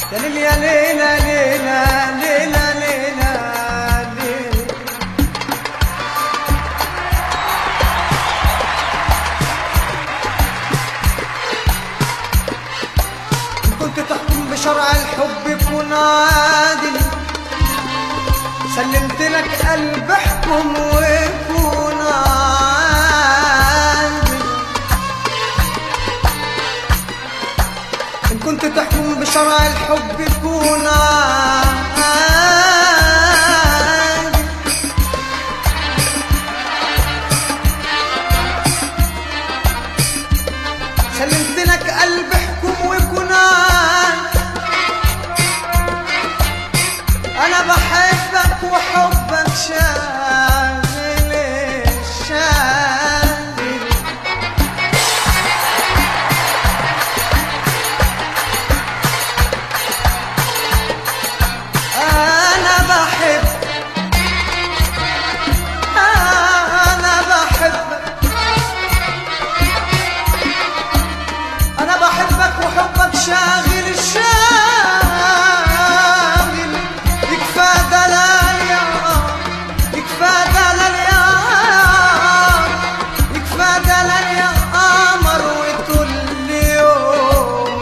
يا ليل يا ليلى ليلى ليلى ليلى ليلى. كنت تحكم بشرع الحب كن عادل، سلمت لك قلب احكم وكون عادل. إن كنت تحكم بشرع الحب كون عادل، سلمت لك قلب احكم وكون عادل. أنا بحبك وحبك شاغل الشاغل. أنا بحبك أنا بحبك أنا بحبك وحبك شاغل الشاغل. يكفى دلال يا يكفى دلال يا يكفى دلال يا قمر وكل يوم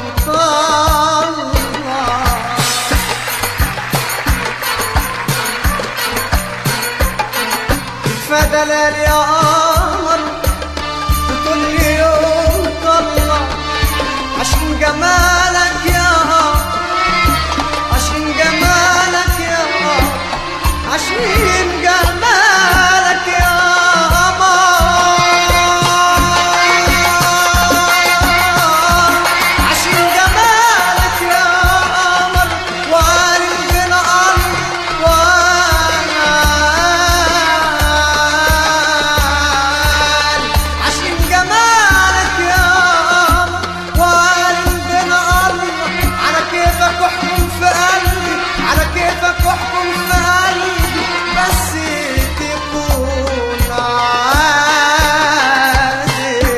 طلع. يكفى دلال يا قمر وكل يوم طلع. عشان جمالك يا عشان جمالك يا عشان جمالك يا قمر. عشان جمالك يا قمر وعالم بنا قلب وعال. عشان جمالك يا قمر وعالم بنا قلب. على كيفك احكم في قلبي، على كيفك احكم في قلبي، بس تكون عادل.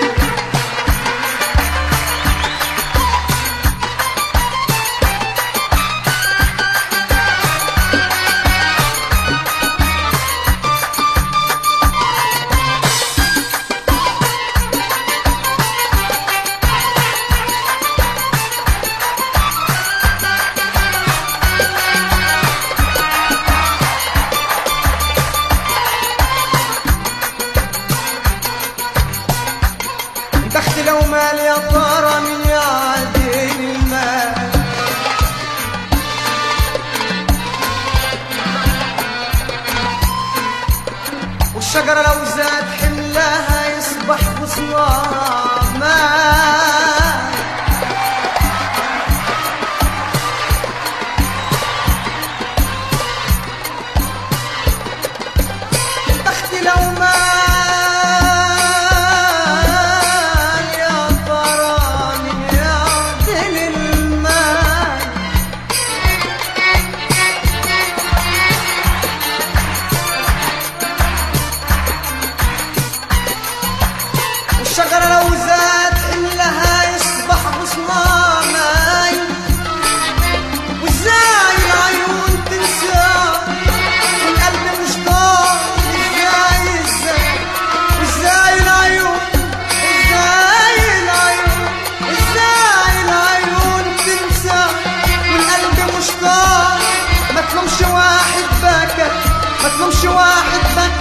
بختي لو مال يا ترى من يعدل المال. والشجرة لو زاد حملها يصبح غصنها مال. بختي لو مال الشجرة لو زاد حملها يصبح غصنها ماي. وازاي العيون تنسى والقلب مشتاق. ازاي ازاي وازاي العيون ازاي العيون ازاي العيون تنسى والقلب مشتاق. ما تلومش واحد بكى ما تلومش واحد بكى